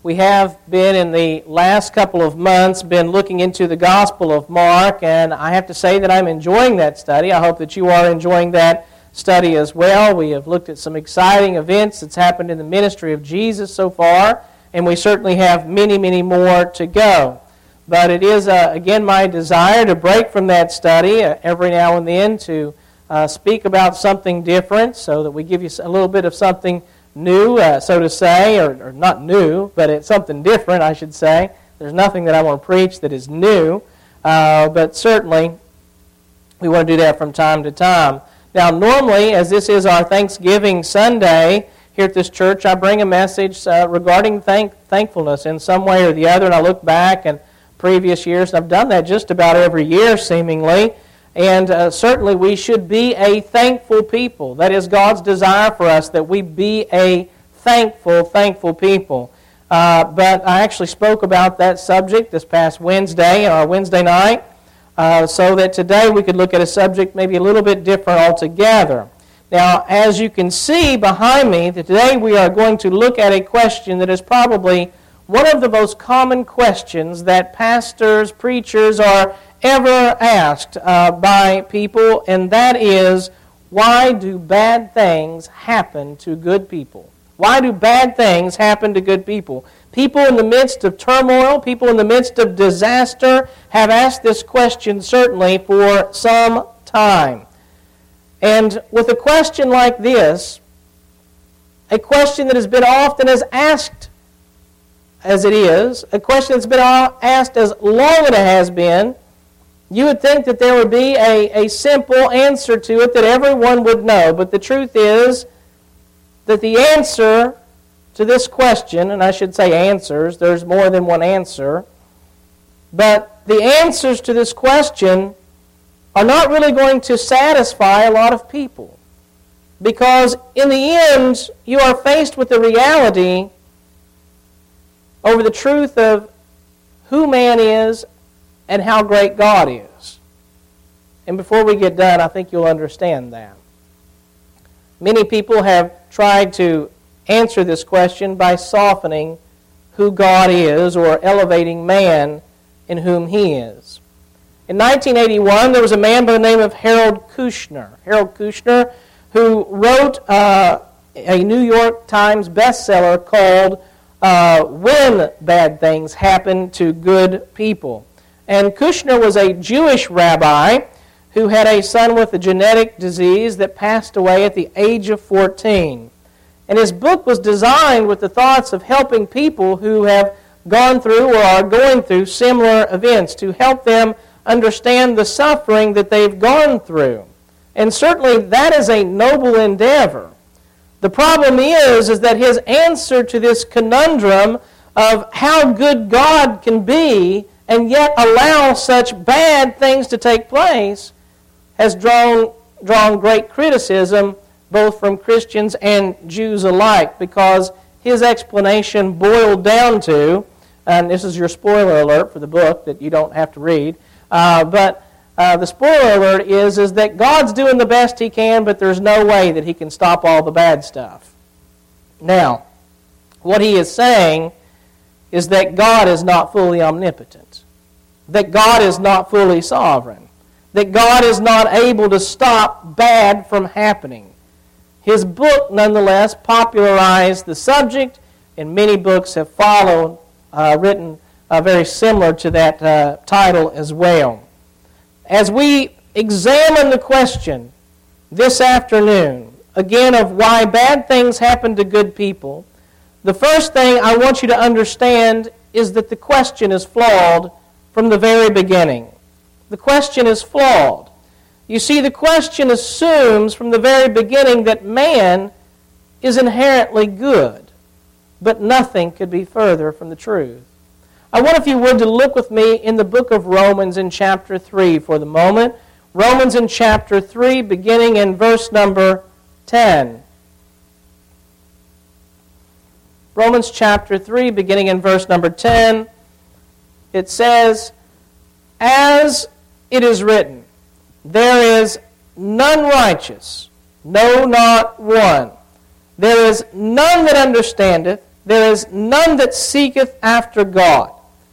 We have been, in the last couple of months, been looking into the Gospel of Mark, and I have to say that I'm enjoying that study. I hope that you are enjoying that study as well. We have looked at some exciting events that's happened in the ministry of Jesus so far, and we certainly have many, many more to go. But it is, again, my desire to break from that study every now and then to speak about something different so that we give you a little bit of something new, so to say, or not new, but it's something different, I should say. There's nothing that I want to preach that is new, but certainly we want to do that from time to time. Now, normally, as this is our Thanksgiving Sunday here at this church, I bring a message regarding thankfulness in some way or the other, and I look back in previous years, and I've done that just about every year, seemingly. And certainly we should be a thankful people. That is God's desire for us, that we be a thankful people. But I actually spoke about that subject this past Wednesday, our Wednesday night, so that today we could look at a subject maybe a little bit different altogether. Now, as you can see behind me, today we are going to look at a question that is probably one of the most common questions that pastors, preachers are ever asked by people, and that is, why do bad things happen to good people? Why do bad things happen to good people? People in the midst of turmoil, people in the midst of disaster have asked this question certainly for some time. And with a question like this, a question that has been often as asked as it is, a question that's been asked as long as it has been, you would think that there would be a simple answer to it that everyone would know. But the truth is that the answer to this question, and I should say answers, there's more than one answer, but the answers to this question are not really going to satisfy a lot of people. Because in the end, you are faced with the reality over the truth of who man is and how great God is. And before we get done, I think you'll understand that. Many people have tried to answer this question by softening who God is or elevating man in whom He is. In 1981, there was a man by the name of Harold Kushner. Harold Kushner, who wrote a New York Times bestseller called When Bad Things Happen to Good People. And Kushner was a Jewish rabbi who had a son with a genetic disease that passed away at the age of 14. And his book was designed with the thoughts of helping people who have gone through or are going through similar events, to help them understand the suffering that they've gone through. And certainly that is a noble endeavor. The problem is that his answer to this conundrum of how good God can be and yet allow such bad things to take place has drawn great criticism both from Christians and Jews alike, because his explanation boiled down to, and this is your spoiler alert for the book that you don't have to read, but the spoiler alert is that God's doing the best He can, but there's no way that He can stop all the bad stuff. Now, what he is saying is that God is not fully omnipotent, that God is not fully sovereign, that God is not able to stop bad from happening. His book, nonetheless, popularized the subject, and many books have followed, written very similar to that title as well. As we examine the question this afternoon, again, of why bad things happen to good people, the first thing I want you to understand is that the question is flawed from the very beginning. The question is flawed. You see, the question assumes from the very beginning that man is inherently good, but nothing could be further from the truth. I want, if you would, to look with me in the book of Romans in chapter 3 for the moment. Romans in chapter 3, beginning in verse number 10. Romans chapter 3, beginning in verse number 10, it says, "As it is written, there is none righteous, no, not one. There is none that understandeth. there is none that seeketh after God.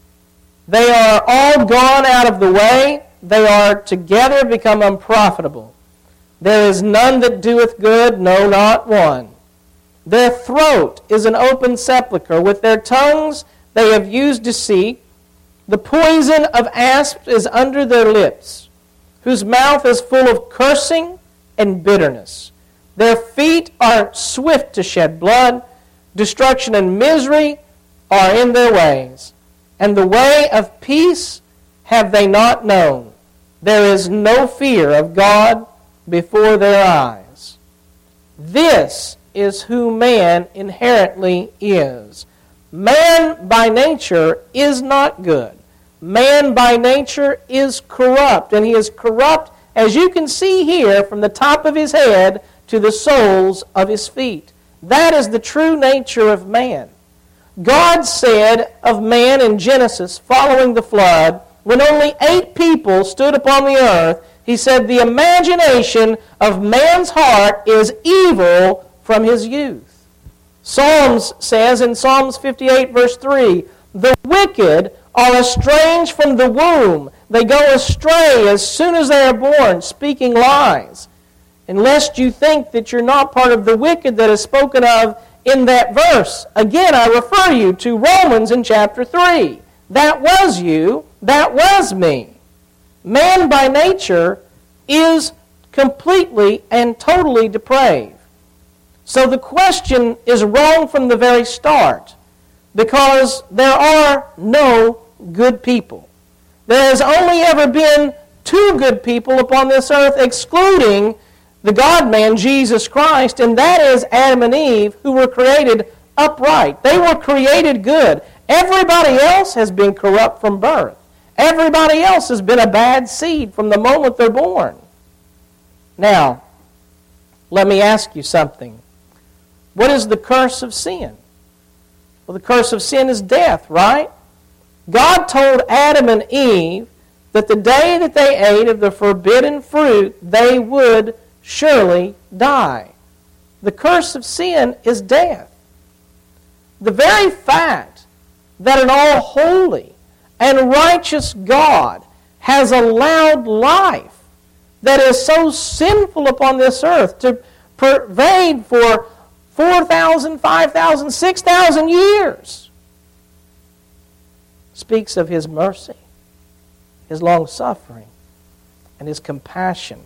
They are all gone out of the way. They are together become unprofitable. There is none that doeth good, no, not one. Their throat is an open sepulchre. With their tongues they have used deceit. The poison of asps is under their lips, whose mouth is full of cursing and bitterness. Their feet are swift to shed blood. Destruction and misery are in their ways. And the way of peace have they not known. There is no fear of God before their eyes. This is who man inherently is. Man by nature is not good. Man by nature is corrupt, and he is corrupt, as you can see here, from the top of his head to the soles of his feet. That is the true nature of man. God said of man in Genesis, following the flood, when only 8 people stood upon the earth, he said, the imagination of man's heart is evil from his youth. Psalms says in Psalms 58 verse 3, the wicked are estranged from the womb. They go astray as soon as they are born, speaking lies. And lest you think that you're not part of the wicked that is spoken of in that verse, again I refer you to Romans in chapter 3. That was you, that was me. Man by nature is completely and totally depraved. So the question is wrong from the very start, because there are no good people. There has only ever been 2 good people upon this earth, excluding the God-man, Jesus Christ, and that is Adam and Eve, who were created upright. They were created good. Everybody else has been corrupt from birth. Everybody else has been a bad seed from the moment they're born. Now, let me ask you something. What is the curse of sin? Well, the curse of sin is death, right? God told Adam and Eve that the day that they ate of the forbidden fruit, they would surely die. The curse of sin is death. The very fact that an all-holy and righteous God has allowed life that is so sinful upon this earth to pervade for 4,000, 5,000, 6,000 years speaks of His mercy, His long-suffering, and His compassion.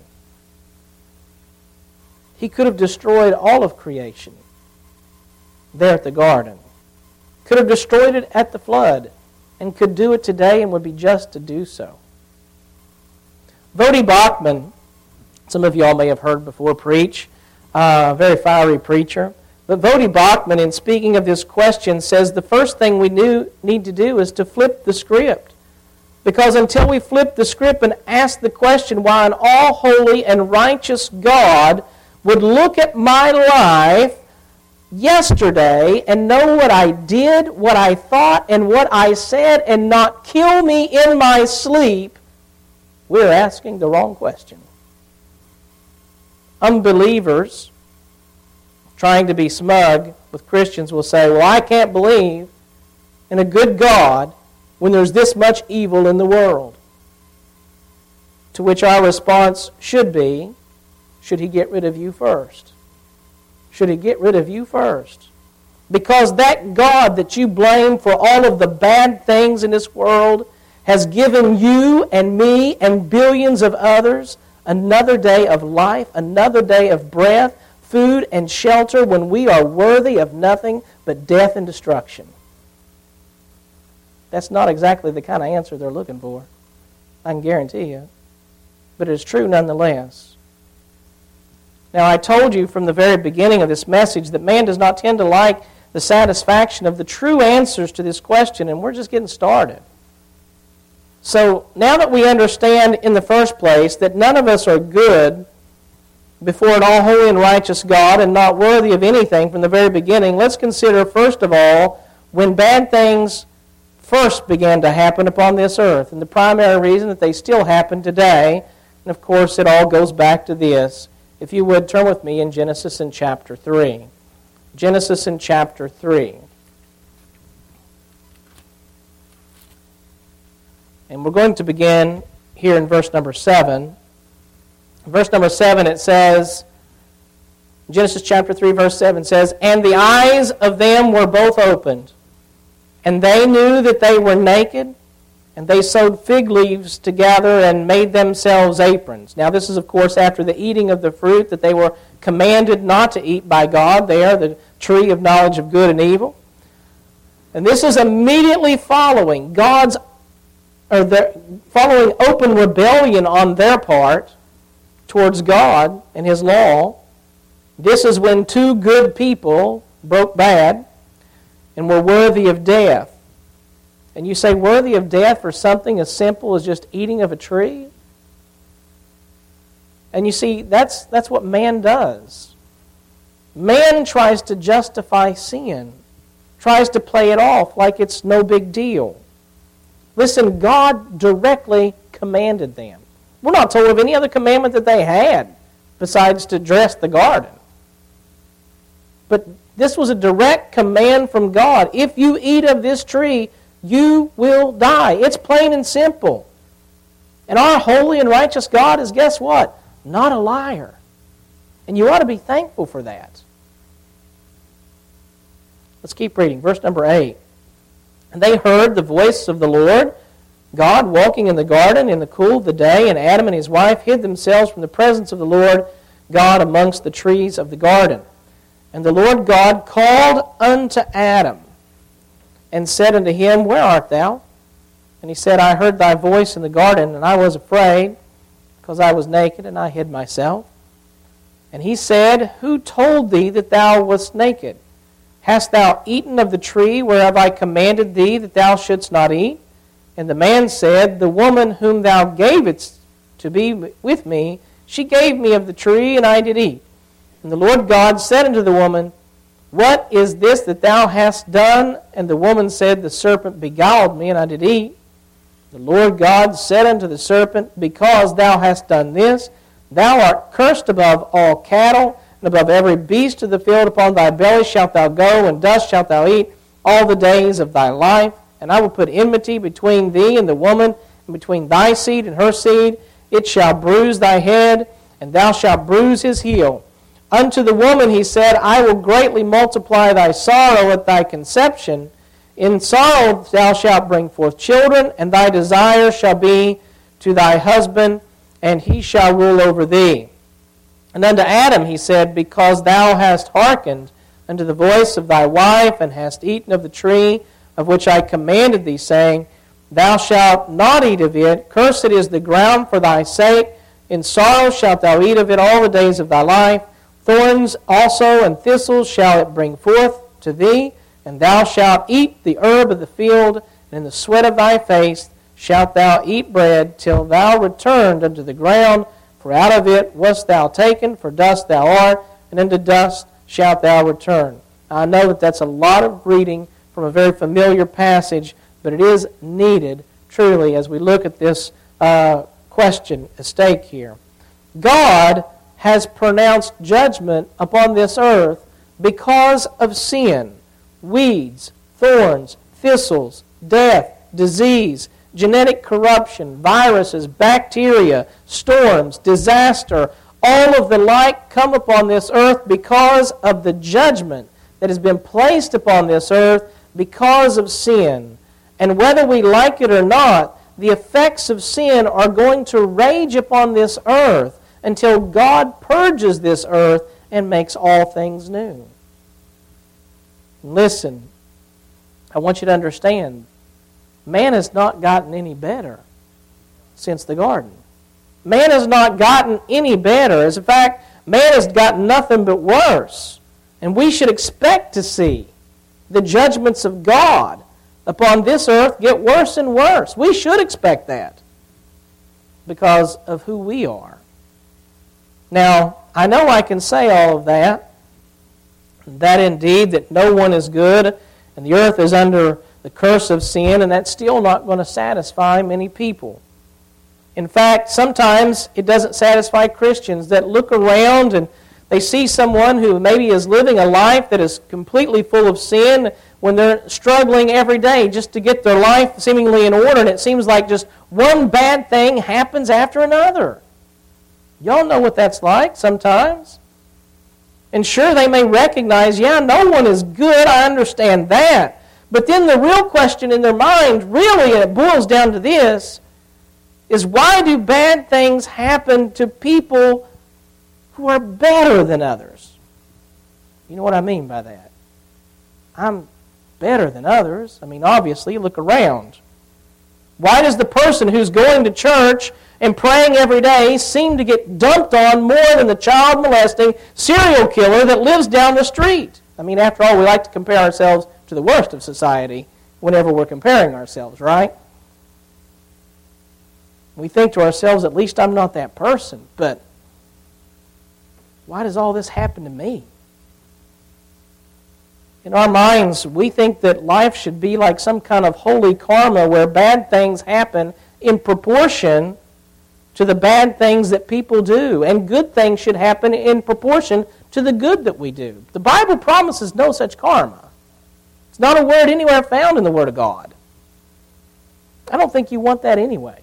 He could have destroyed all of creation there at the garden. Could have destroyed it at the flood, and could do it today and would be just to do so. Voddie Baucham, some of y'all may have heard before preach, a very fiery preacher. But Voddie Baucham, in speaking of this question, says the first thing we need to do is to flip the script. Because until we flip the script and ask the question why an all-holy and righteous God would look at my life yesterday and know what I did, what I thought, and what I said, and not kill me in my sleep, we're asking the wrong question. Unbelievers trying to be smug with Christians will say, well, I can't believe in a good God when there's this much evil in the world. To which our response should be, should He get rid of you first? Should He get rid of you first? Because that God that you blame for all of the bad things in this world has given you and me and billions of others another day of life, another day of breath, food and shelter when we are worthy of nothing but death and destruction. That's not exactly the kind of answer they're looking for, I can guarantee you. But it's true nonetheless. Now, I told you from the very beginning of this message that man does not tend to like the satisfaction of the true answers to this question, and we're just getting started. So, now that we understand in the first place that none of us are good before an all-holy and righteous God and not worthy of anything from the very beginning, let's consider, first of all, when bad things first began to happen upon this earth. And the primary reason that they still happen today, and of course it all goes back to this. If you would, turn with me in Genesis in chapter 3. Genesis in chapter 3. And we're going to begin here in verse number 7. In verse number 7 it says, Genesis chapter 3 verse 7 says, "And the eyes of them were both opened, and they knew that they were naked, and they sewed fig leaves together and made themselves aprons." Now this is, of course, after the eating of the fruit that they were commanded not to eat by God there, the tree of knowledge of good and evil. And this is immediately following following open rebellion on their part towards God and His law. This is when two good people broke bad and were worthy of death. And you say, worthy of death for something as simple as just eating of a tree? And you see, that's what man does. Man tries to justify sin, tries to play it off like it's no big deal. Listen, God directly commanded them. We're not told of any other commandment that they had besides to dress the garden. But this was a direct command from God. If you eat of this tree, you will die. It's plain and simple. And our holy and righteous God is, guess what? Not a liar. And you ought to be thankful for that. Let's keep reading. Verse number 8. "And they heard the voice of the Lord God walking in the garden in the cool of the day, and Adam and his wife hid themselves from the presence of the Lord God amongst the trees of the garden. And the Lord God called unto Adam, and said unto him, Where art thou? And he said, I heard thy voice in the garden, and I was afraid, because I was naked, and I hid myself. And he said, Who told thee that thou wast naked? Hast thou eaten of the tree whereof I commanded thee that thou shouldst not eat? And the man said, The woman whom thou gavest to be with me, she gave me of the tree, and I did eat. And the Lord God said unto the woman, What is this that thou hast done? And the woman said, The serpent beguiled me, and I did eat. The Lord God said unto the serpent, Because thou hast done this, thou art cursed above all cattle, and above every beast of the field. Upon thy belly shalt thou go, and dust shalt thou eat all the days of thy life. And I will put enmity between thee and the woman, and between thy seed and her seed. It shall bruise thy head, and thou shalt bruise his heel. Unto the woman he said, I will greatly multiply thy sorrow at thy conception. In sorrow thou shalt bring forth children, and thy desire shall be to thy husband, and he shall rule over thee. And unto Adam he said, Because thou hast hearkened unto the voice of thy wife, and hast eaten of the tree of which I commanded thee, saying, Thou shalt not eat of it, cursed is the ground for thy sake, in sorrow shalt thou eat of it all the days of thy life. Thorns also and thistles shall it bring forth to thee, and thou shalt eat the herb of the field, and in the sweat of thy face shalt thou eat bread, till thou returned unto the ground, for out of it wast thou taken, for dust thou art, and into dust shalt thou return. Now, I know that that's a lot of reading from a very familiar passage, but it is needed, truly, as we look at this question at stake here. God has pronounced judgment upon this earth because of sin. Weeds, thorns, thistles, death, disease, genetic corruption, viruses, bacteria, storms, disaster, all of the like come upon this earth because of the judgment that has been placed upon this earth because of sin. And whether we like it or not, the effects of sin are going to rage upon this earth until God purges this earth and makes all things new. Listen, I want you to understand, man has not gotten any better since the garden. Man has not gotten any better. As a fact, man has gotten nothing but worse. And we should expect to see the judgments of God upon this earth get worse and worse. We should expect that because of who we are. Now, I know I can say all of that indeed that no one is good and the earth is under the curse of sin, and that's still not going to satisfy many people. In fact, sometimes it doesn't satisfy Christians that look around and they see someone who maybe is living a life that is completely full of sin. when they're struggling every day just to get their life seemingly in order, and it seems like just one bad thing happens after another. Y'all know what that's like sometimes. And sure, they may recognize, yeah, no one is good, I understand that. But then the real question in their mind, really, and it boils down to this, is why do bad things happen to people who are better than others? You know what I mean by that? I'm better than others. I mean, obviously, look around. Why does the person who's going to church and praying every day seem to get dumped on more than the child molesting serial killer that lives down the street? I mean, after all, we like to compare ourselves to the worst of society whenever we're comparing ourselves, right? We think to ourselves, at least I'm not that person, but why does all this happen to me? In our minds, we think that life should be like some kind of holy karma where bad things happen in proportion to the bad things that people do, and good things should happen in proportion to the good that we do. The Bible promises no such karma. It's not a word anywhere found in the Word of God. I don't think you want that anyway.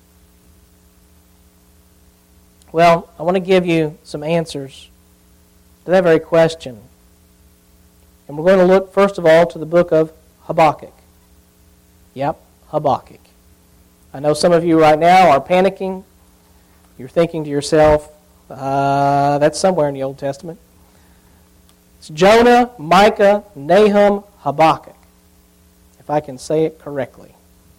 Well, I want to give you some answers to that very question. And we're going to look, first of all, to the book of Habakkuk. Yep, Habakkuk. I know some of you right now are panicking. You're thinking to yourself, that's somewhere in the Old Testament. It's Jonah, Micah, Nahum, Habakkuk, if I can say it correctly.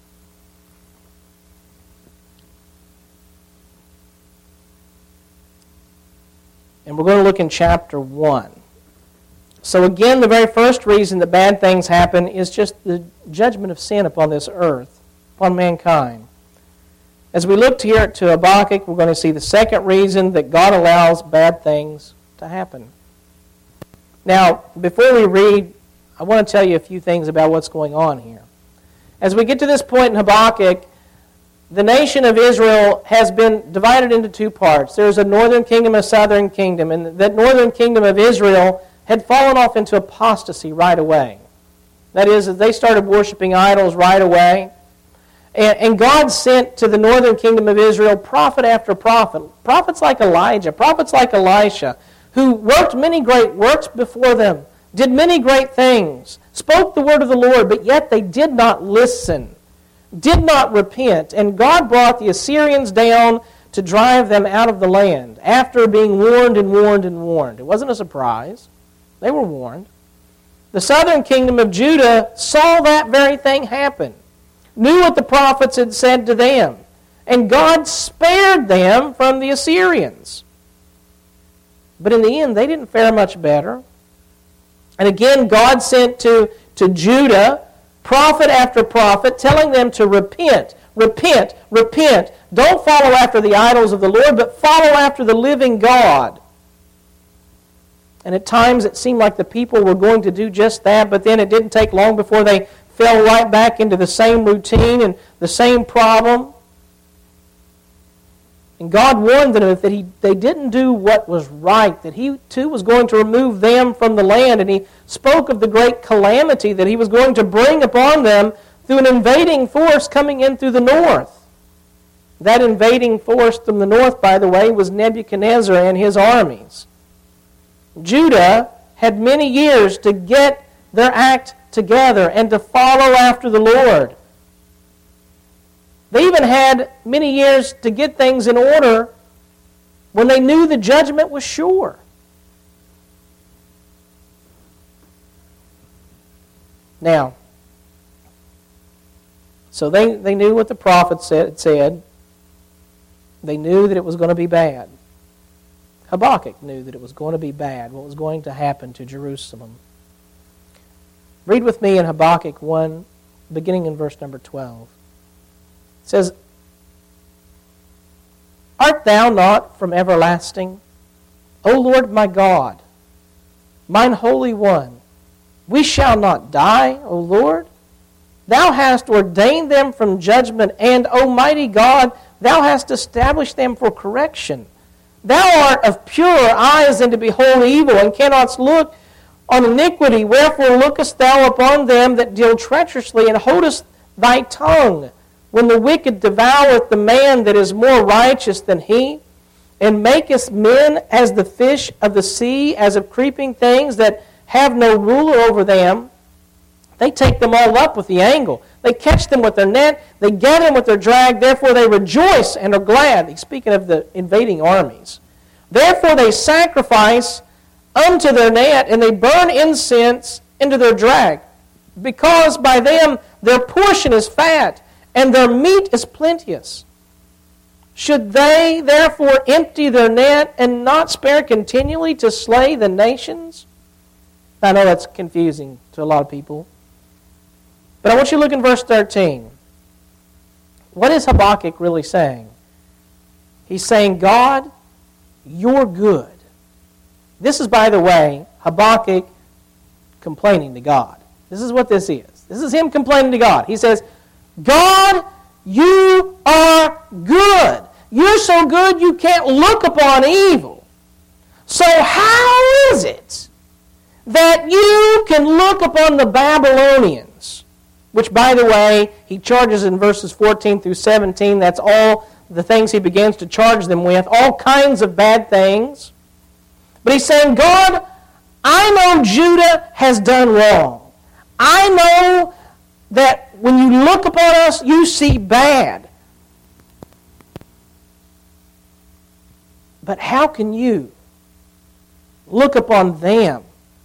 And we're going to look in chapter 1. So again, the very first reason that bad things happen is just the judgment of sin upon this earth, upon mankind. As we look here to Habakkuk, we're going to see the second reason that God allows bad things to happen. Now, before we read, I want to tell you a few things about what's going on here. As we get to this point in Habakkuk, the nation of Israel has been divided into two parts. There's a northern kingdom, a southern kingdom, and that northern kingdom of Israel had fallen off into apostasy right away. That is, they started worshiping idols right away. And God sent to the northern kingdom of Israel prophet after prophet, prophets like Elijah, prophets like Elisha, who worked many great works before them, did many great things, spoke the word of the Lord, but yet they did not listen, did not repent. And God brought the Assyrians down to drive them out of the land after being warned and warned and warned. It wasn't a surprise. They were warned. The southern kingdom of Judah saw that very thing happen, knew what the prophets had said to them, and God spared them from the Assyrians. But in the end, they didn't fare much better. And again, God sent to Judah prophet after prophet, telling them to repent, repent, repent. Don't follow after the idols of the Lord, but follow after the living God. And at times it seemed like the people were going to do just that, but then it didn't take long before they fell right back into the same routine and the same problem. And God warned them that they didn't do what was right, that He too was going to remove them from the land, and He spoke of the great calamity that He was going to bring upon them through an invading force coming in through the north. That invading force from the north, by the way, was Nebuchadnezzar and his armies. Judah had many years to get their act together and to follow after the Lord. They even had many years to get things in order when they knew the judgment was sure. Now, so they knew what the prophet said. They knew that it was going to be bad. Habakkuk knew that it was going to be bad, what was going to happen to Jerusalem. Read with me in Habakkuk 1, beginning in verse number 12. It says, Art thou not from everlasting, O Lord my God, mine Holy One? We shall not die, O Lord. Thou hast ordained them from judgment, and, Almighty God, Thou hast established them for correction. Thou art of purer eyes than to behold evil, and cannot look on iniquity. Wherefore lookest thou upon them that deal treacherously, and holdest thy tongue, when the wicked devoureth the man that is more righteous than he, and makest men as the fish of the sea, as of creeping things that have no ruler over them. They take them all up with the angle. They catch them with their net. They gather them with their drag. Therefore they rejoice and are glad. He's speaking of the invading armies. Therefore they sacrifice unto their net, and they burn incense into their drag. Because by them their portion is fat, and their meat is plenteous. Should they therefore empty their net, and not spare continually to slay the nations? I know that's confusing to a lot of people. But I want you to look in verse 13. What is Habakkuk really saying? He's saying, God, you're good. This is, by the way, Habakkuk complaining to God. This is what this is. This is him complaining to God. He says, God, you are good. You're so good you can't look upon evil. So how is it that you can look upon the Babylonians, which, by the way, he charges in verses 14 through 17. That's all the things he begins to charge them with, all kinds of bad things. But he's saying, God, I know Judah has done wrong. I know that when you look upon us, you see bad. But how can you look upon them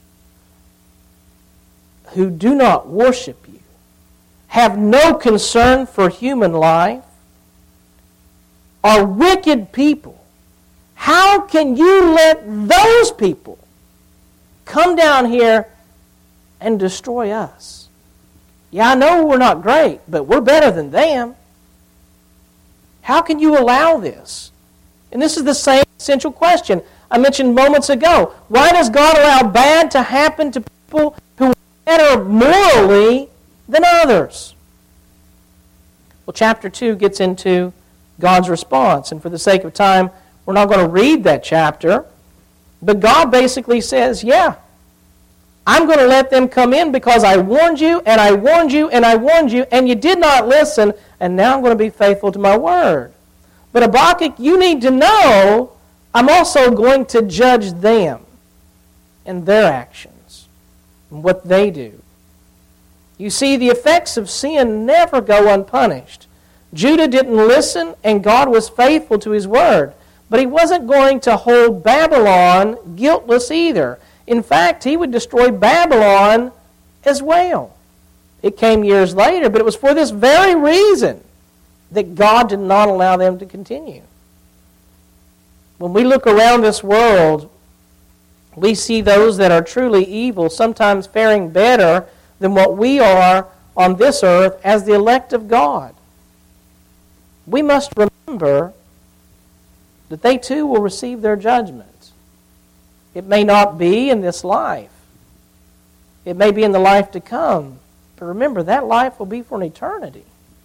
who do not worship you, have no concern for human life, are wicked people? How can you let those people come down here and destroy us? Yeah, I know we're not great, but we're better than them. How can you allow this? And this is the same essential question I mentioned moments ago. Why does God allow bad to happen to people who are better morally than others? Well, chapter 2 gets into God's response. And for the sake of time, we're not going to read that chapter. But God basically says, yeah, I'm going to let them come in because I warned you, and I warned you, and I warned you, and you did not listen, and now I'm going to be faithful to my word. But Habakkuk, you need to know I'm also going to judge them and their actions and what they do. You see, the effects of sin never go unpunished. Judah didn't listen, and God was faithful to his word. But he wasn't going to hold Babylon guiltless either. In fact, he would destroy Babylon as well. It came years later, but it was for this very reason that God did not allow them to continue. When we look around this world, we see those that are truly evil sometimes faring better than what we are on this earth as the elect of God. We must remember that they too will receive their judgment. It may not be in this life. It may be in the life to come. But remember, that life will be for an eternity.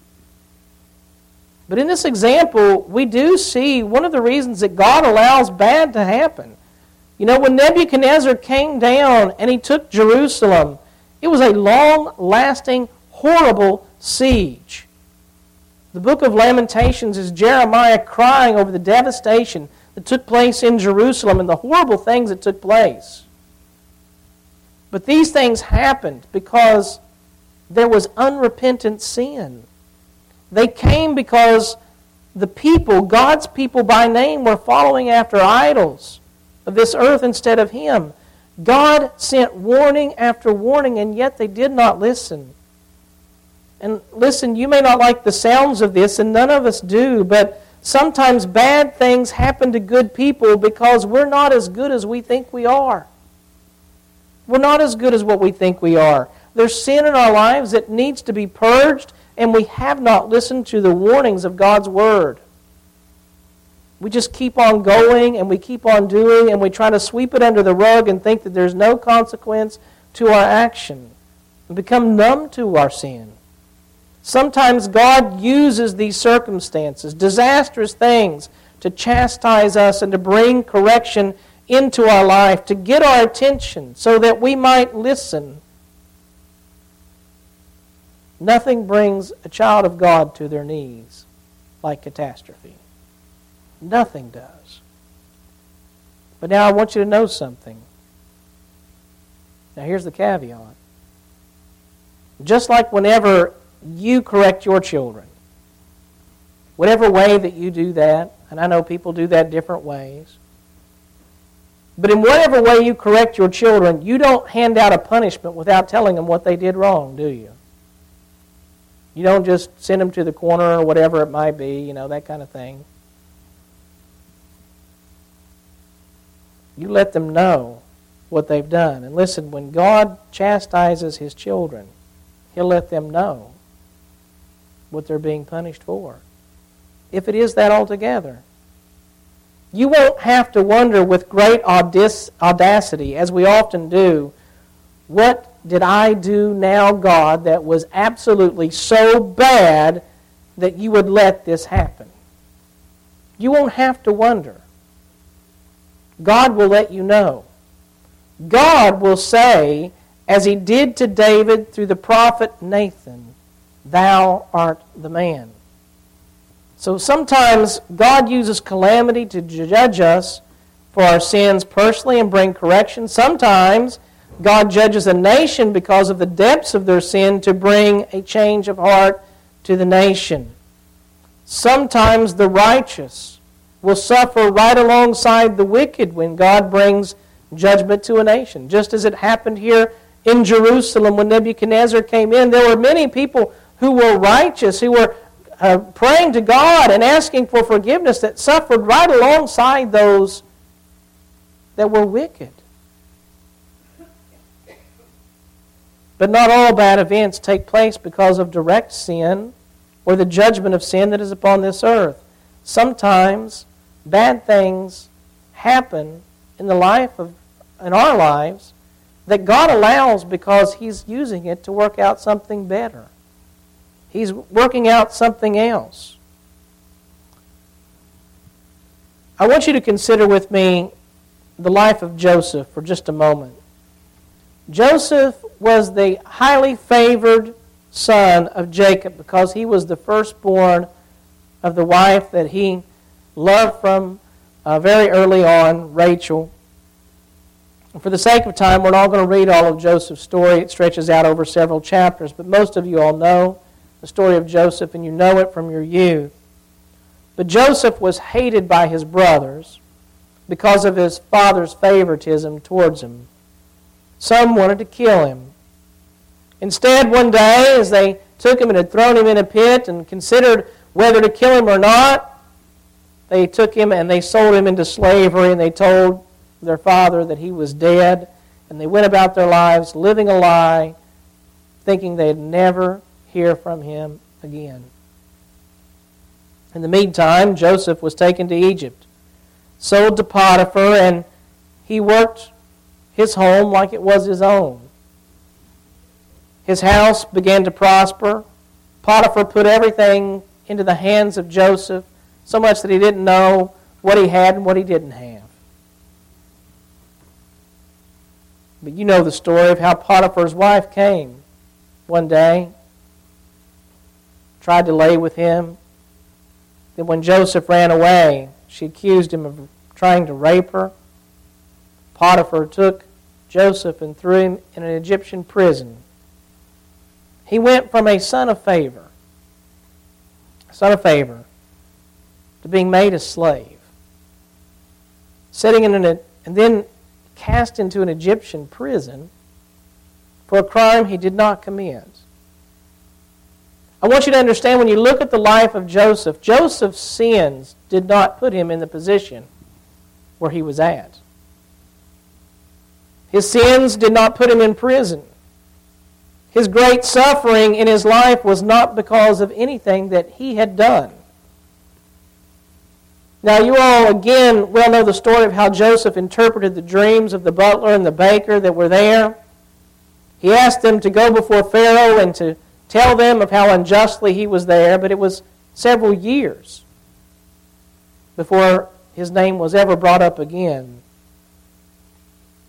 But in this example, we do see one of the reasons that God allows bad to happen. You know, when Nebuchadnezzar came down and he took Jerusalem, it was a long-lasting, horrible siege. The book of Lamentations is Jeremiah crying over the devastation that took place in Jerusalem and the horrible things that took place. But these things happened because there was unrepentant sin. They came because the people, God's people by name, were following after idols of this earth instead of Him. God sent warning after warning, and yet they did not listen. And listen, you may not like the sounds of this, and none of us do, but sometimes bad things happen to good people because we're not as good as we think we are. We're not as good as what we think we are. There's sin in our lives that needs to be purged, and we have not listened to the warnings of God's Word. We just keep on going, and we keep on doing, and we try to sweep it under the rug and think that there's no consequence to our action, and become numb to our sin. Sometimes God uses these circumstances, disastrous things, to chastise us and to bring correction into our life to get our attention so that we might listen. Nothing brings a child of God to their knees like catastrophe. Nothing does. But now I want you to know something. Now here's the caveat. Just like whenever you correct your children, whatever way that you do that, and I know people do that different ways, but in whatever way you correct your children, you don't hand out a punishment without telling them what they did wrong, do you? You don't just send them to the corner or whatever it might be, that kind of thing. You let them know what they've done. And listen, when God chastises His children, He'll let them know what they're being punished for, if it is that altogether. You won't have to wonder with great audacity, as we often do, what did I do now, God, that was absolutely so bad that you would let this happen? You won't have to wonder. God will let you know. God will say, as He did to David through the prophet Nathan, "Thou art the man." So sometimes God uses calamity to judge us for our sins personally and bring correction. Sometimes God judges a nation because of the depths of their sin to bring a change of heart to the nation. Sometimes the righteous will suffer right alongside the wicked when God brings judgment to a nation. Just as it happened here in Jerusalem when Nebuchadnezzar came in, there were many people who were righteous, who were praying to God and asking for forgiveness, that suffered right alongside those that were wicked. But not all bad events take place because of direct sin or the judgment of sin that is upon this earth. Sometimes bad things happen in our lives that God allows because He's using it to work out something better. He's working out something else. I want you to consider with me the life of Joseph for just a moment. Joseph was the highly favored son of Jacob because he was the firstborn of the wife that he loved from very early on, Rachel. And for the sake of time, we're not going to read all of Joseph's story. It stretches out over several chapters, but most of you all know the story of Joseph, and you know it from your youth. But Joseph was hated by his brothers because of his father's favoritism towards him. Some wanted to kill him. Instead, one day, as they took him and had thrown him in a pit and considered whether to kill him or not, they took him and they sold him into slavery, and they told their father that he was dead, and they went about their lives living a lie, thinking they'd never hear from him again. In the meantime, Joseph was taken to Egypt, sold to Potiphar, and he worked his home like it was his own. His house began to prosper. Potiphar put everything into the hands of Joseph, so much that he didn't know what he had and what he didn't have. But you know the story of how Potiphar's wife came one day, tried to lay with him. Then when Joseph ran away, she accused him of trying to rape her. Potiphar took Joseph and threw him in an Egyptian prison. He went from a son of favor, to being made a slave, sitting and then cast into an Egyptian prison for a crime he did not commit. I want you to understand, when you look at the life of Joseph, Joseph's sins did not put him in the position where he was at. His sins did not put him in prison. His great suffering in his life was not because of anything that he had done. Now, you all, again, well know the story of how Joseph interpreted the dreams of the butler and the baker that were there. He asked them to go before Pharaoh and to tell them of how unjustly he was there, but it was several years before his name was ever brought up again.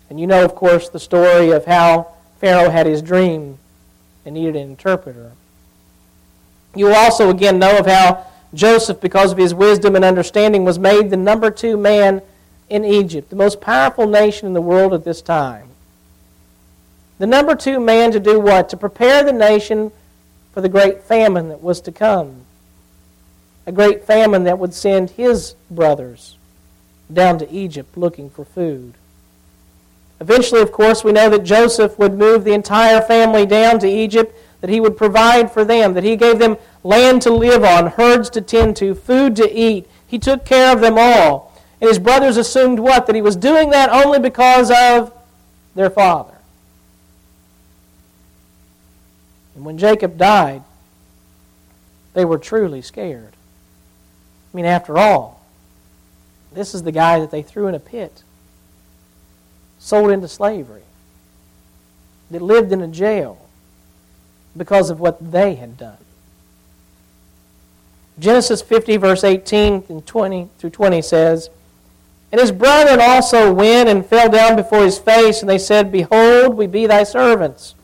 And you know, of course, the story of how Pharaoh had his dream and needed an interpreter. You will also again know of how Joseph, because of his wisdom and understanding, was made the number 2 man in Egypt, the most powerful nation in the world at this time. The number 2 man to do what? To prepare the nation for the great famine that was to come. A great famine that would send his brothers down to Egypt looking for food. Eventually, of course, we know that Joseph would move the entire family down to Egypt, that he would provide for them, that he gave them land to live on, herds to tend to, food to eat. He took care of them all. And his brothers assumed what? That he was doing that only because of their father. And when Jacob died, they were truly scared. I mean, after all, this is the guy that they threw in a pit, sold into slavery, that lived in a jail because of what they had done. Genesis 50, verse 18 and 20 through 20 says, "And his brethren also went and fell down before his face, and they said, Behold, we be thy servants.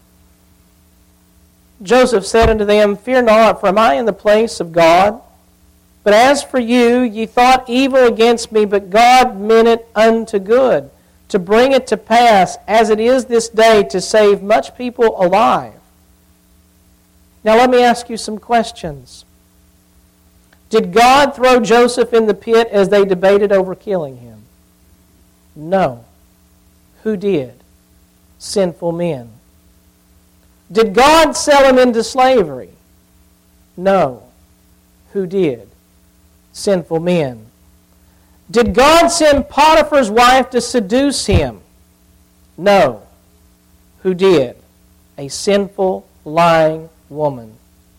Joseph said unto them, Fear not, for am I in the place of God? But as for you, ye thought evil against me, but God meant it unto good, to bring it to pass, as it is this day, to save much people alive." Now let me ask you some questions. Did God throw Joseph in the pit as they debated over killing him? No. Who did? Sinful men. Did God sell him into slavery? No. Who did? Sinful men. Did God send Potiphar's wife to seduce him? No. Who did? A sinful, lying woman.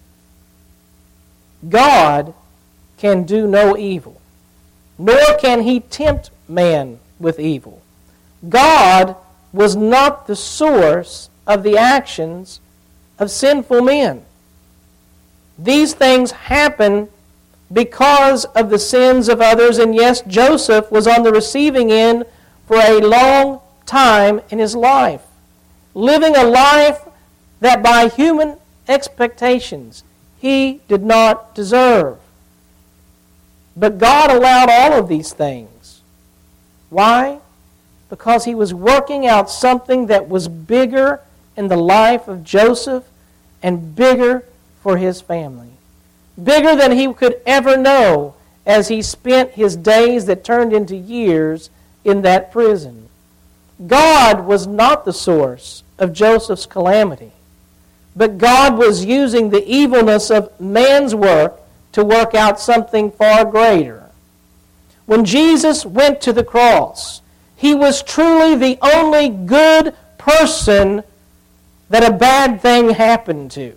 God can do no evil, nor can he tempt man with evil. God was not the source of the actions of sinful men. These things happen because of the sins of others, and yes, Joseph was on the receiving end for a long time in his life, living a life that by human expectations he did not deserve. But God allowed all of these things. Why? Because he was working out something that was bigger in the life of Joseph and bigger for his family. Bigger than he could ever know as he spent his days that turned into years in that prison. God was not the source of Joseph's calamity, but God was using the evilness of man's work to work out something far greater. When Jesus went to the cross, he was truly the only good person that a bad thing happened to.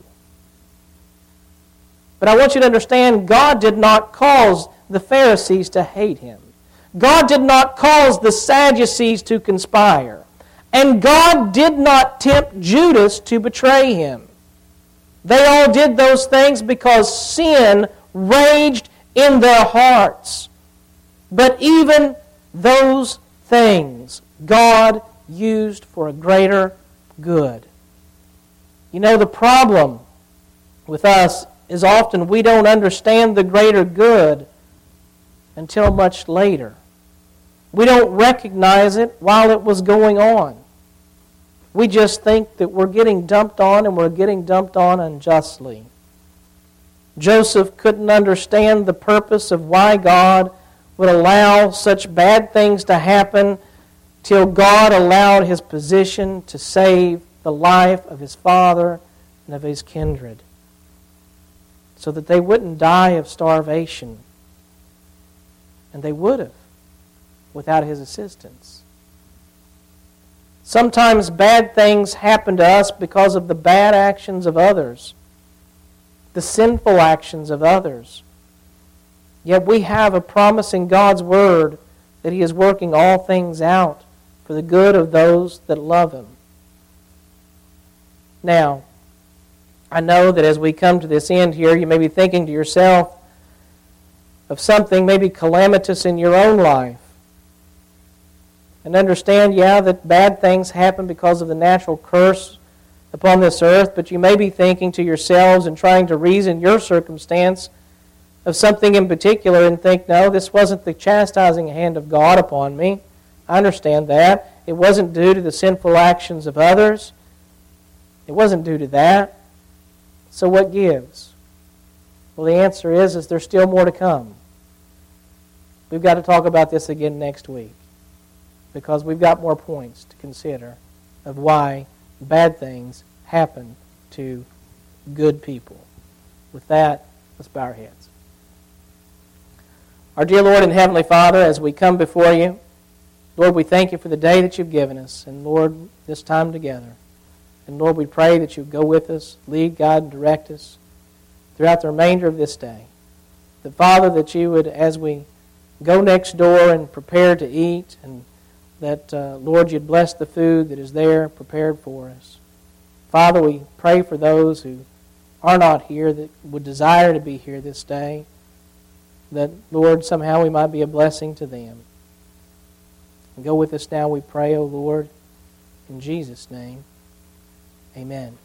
But I want you to understand, God did not cause the Pharisees to hate him. God did not cause the Sadducees to conspire. And God did not tempt Judas to betray him. They all did those things because sin raged in their hearts. But even those things God used for a greater good. You know, the problem with us is often we don't understand the greater good until much later. We don't recognize it while it was going on. We just think that we're getting dumped on, and we're getting dumped on unjustly. Joseph couldn't understand the purpose of why God would allow such bad things to happen till God allowed his position to save the life of his father and of his kindred, so that they wouldn't die of starvation. And they would have without his assistance. Sometimes bad things happen to us because of the bad actions of others, the sinful actions of others. Yet we have a promise in God's Word that he is working all things out for the good of those that love him. Now, I know that as we come to this end here, you may be thinking to yourself of something maybe calamitous in your own life. And understand, that bad things happen because of the natural curse upon this earth, but you may be thinking to yourselves and trying to reason your circumstance of something in particular and think, no, this wasn't the chastising hand of God upon me. I understand that. It wasn't due to the sinful actions of others. It wasn't due to that. So what gives? Well, the answer is there's still more to come. We've got to talk about this again next week because we've got more points to consider of why bad things happen to good people. With that, let's bow our heads. Our dear Lord and Heavenly Father, as we come before you, Lord, we thank you for the day that you've given us, and Lord, this time together. And Lord, we pray that you go with us, lead, guide, and direct us throughout the remainder of this day. That, Father, that you would, as we go next door and prepare to eat, and that, Lord, you'd bless the food that is there prepared for us. Father, we pray for those who are not here, that would desire to be here this day, that, Lord, somehow we might be a blessing to them. And go with us now, we pray, O Lord, in Jesus' name. Amen.